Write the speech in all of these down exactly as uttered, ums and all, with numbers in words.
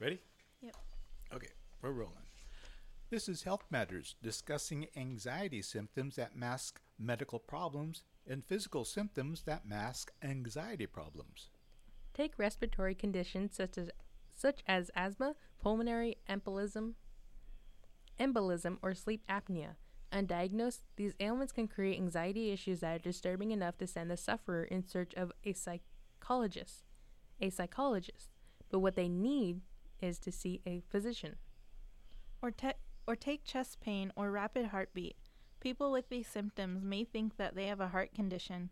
Ready? Yep. Okay, we're rolling. This is Health Matters, discussing anxiety symptoms that mask medical problems and physical symptoms that mask anxiety problems. Take respiratory conditions such as such as asthma, pulmonary embolism, embolism, or sleep apnea. Undiagnosed, these ailments can create anxiety issues that are disturbing enough to send the sufferer in search of a psychologist. A psychologist. But what they need is to see a physician. Or, te- or take chest pain or rapid heartbeat. People with these symptoms may think that they have a heart condition,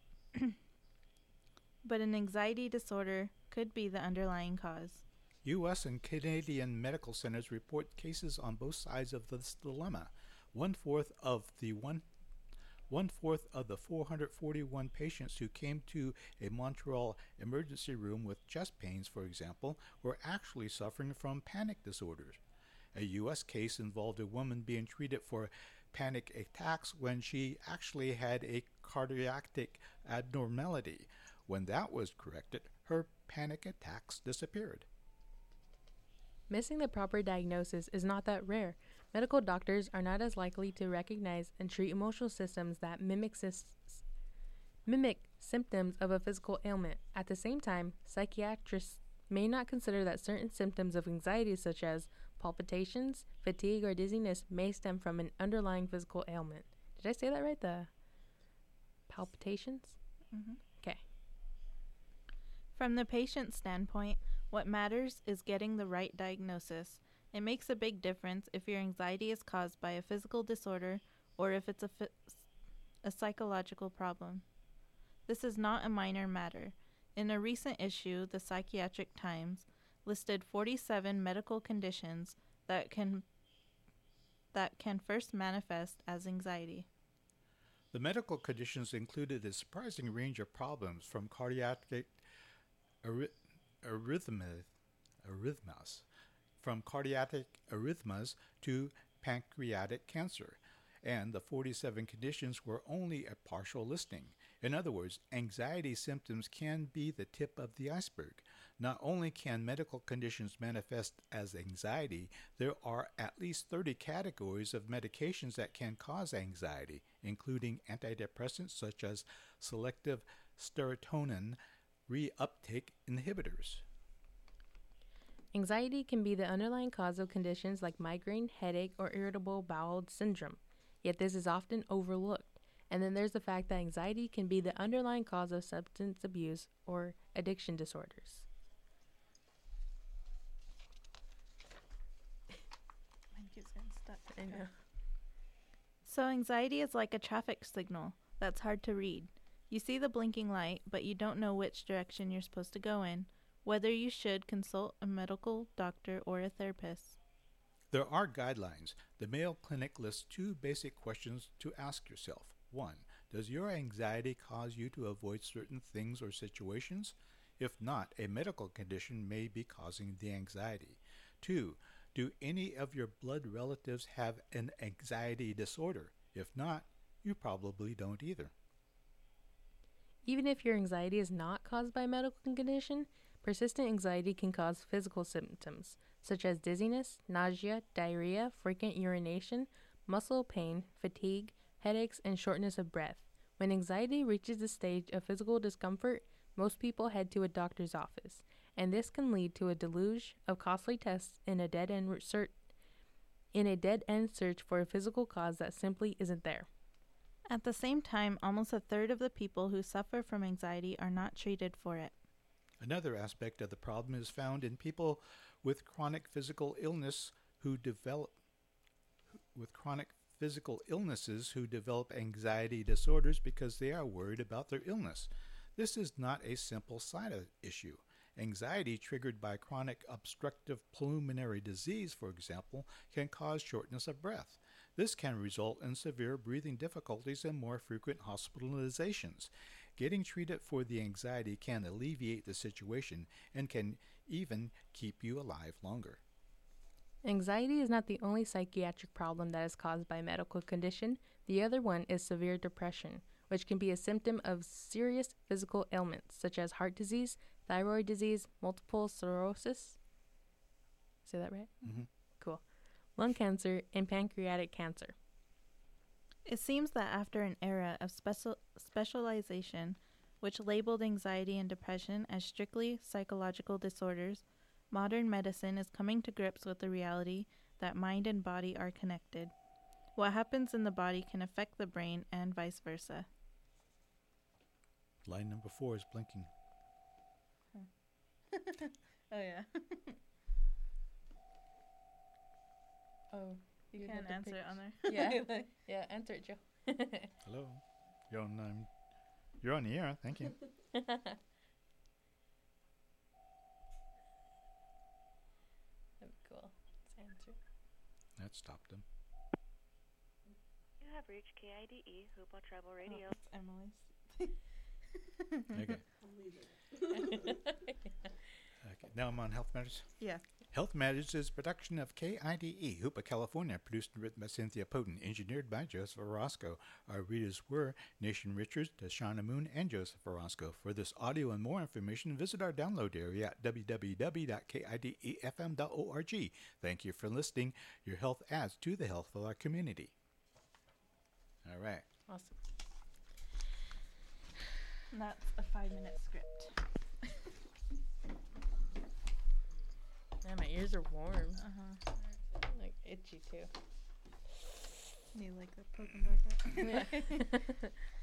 but an anxiety disorder could be the underlying cause. U S and Canadian medical centers report cases on both sides of this dilemma. One fourth of the one one fourth of the four hundred forty-one patients who came to a Montreal emergency room with chest pains, for example, were actually suffering from panic disorders. A U S case involved a woman being treated for panic attacks when she actually had a cardiac abnormality. When that was corrected, her panic attacks disappeared. Missing the proper diagnosis is not that rare. Medical doctors are not as likely to recognize and treat emotional systems that mimic, sys- mimic symptoms of a physical ailment. At the same time, psychiatrists may not consider that certain symptoms of anxiety, such as palpitations, fatigue, or dizziness, may stem from an underlying physical ailment. Did I say that right? The palpitations? Mm-hmm. Okay. From the patient's standpoint, what matters is getting the right diagnosis. It makes a big difference if your anxiety is caused by a physical disorder or if it's a, fi- a psychological problem. This is not a minor matter. In a recent issue, the Psychiatric Times listed forty-seven medical conditions that can that can first manifest as anxiety. The medical conditions included a surprising range of problems from cardiac arrhy- arrhythmia, arrhythmias, from cardiac arrhythmias to pancreatic cancer, and the forty-seven conditions were only a partial listing. In other words, anxiety symptoms can be the tip of the iceberg. Not only can medical conditions manifest as anxiety, there are at least thirty categories of medications that can cause anxiety, including antidepressants such as selective serotonin reuptake inhibitors. Anxiety can be the underlying cause of conditions like migraine, headache, or irritable bowel syndrome. Yet this is often overlooked. And then there's the fact that anxiety can be the underlying cause of substance abuse or addiction disorders. Mine keeps getting stuck. I know. So anxiety is like a traffic signal that's hard to read. You see the blinking light, but you don't know which direction you're supposed to go in, whether you should consult a medical doctor or a therapist. There are guidelines. The Mayo Clinic lists two basic questions to ask yourself. One, does your anxiety cause you to avoid certain things or situations? If not, a medical condition may be causing the anxiety. Two, do any of your blood relatives have an anxiety disorder? If not, you probably don't either. Even if your anxiety is not caused by a medical condition, persistent anxiety can cause physical symptoms, such as dizziness, nausea, diarrhea, frequent urination, muscle pain, fatigue, headaches, and shortness of breath. When anxiety reaches the stage of physical discomfort, most people head to a doctor's office, and this can lead to a deluge of costly tests in a dead-end research, in a dead-end search for a physical cause that simply isn't there. At the same time, almost a third of the people who suffer from anxiety are not treated for it. Another aspect of the problem is found in people with chronic physical illness who develop with chronic physical illnesses who develop anxiety disorders because they are worried about their illness. This is not a simple side issue. Anxiety triggered by chronic obstructive pulmonary disease, for example, can cause shortness of breath. This can result in severe breathing difficulties and more frequent hospitalizations. Getting treated for the anxiety can alleviate the situation and can even keep you alive longer. Anxiety is not the only psychiatric problem that is caused by a medical condition. The other one is severe depression, which can be a symptom of serious physical ailments such as heart disease, thyroid disease, multiple sclerosis, Say that right? Mm-hmm. Cool. Lung cancer and pancreatic cancer. It seems that after an era of special specialization, which labeled anxiety and depression as strictly psychological disorders, modern medicine is coming to grips with the reality that mind and body are connected. What happens in the body can affect the brain and vice versa. Line number four is blinking. Oh, yeah. Oh, You You'd can't have to answer pick- it on there. Yeah. yeah, answer it, Joe. Hello. You're on, um, you're on the air. Thank you. That'd be cool. Let's answer. That stopped him. You have reached K I D E, Hoopa Tribal Radio. Oh, it's Emily's. Okay. Okay. Now I'm on Health Matters. Yeah. Health Matters is a production of K I D E, Hoopa, California, produced and written by Cynthia Poten, engineered by Joseph Orozco. Our readers were Nation Richards, Dashana Moon, and Joseph Orozco. For this audio and more information, visit our download area at w w w dot k i d e f m dot org. Thank you for listening. Your health adds to the health of our community. All right. Awesome. And that's a five-minute script. Man, my ears are warm. Uh-huh. Like itchy too. You like the poking back up? Yeah.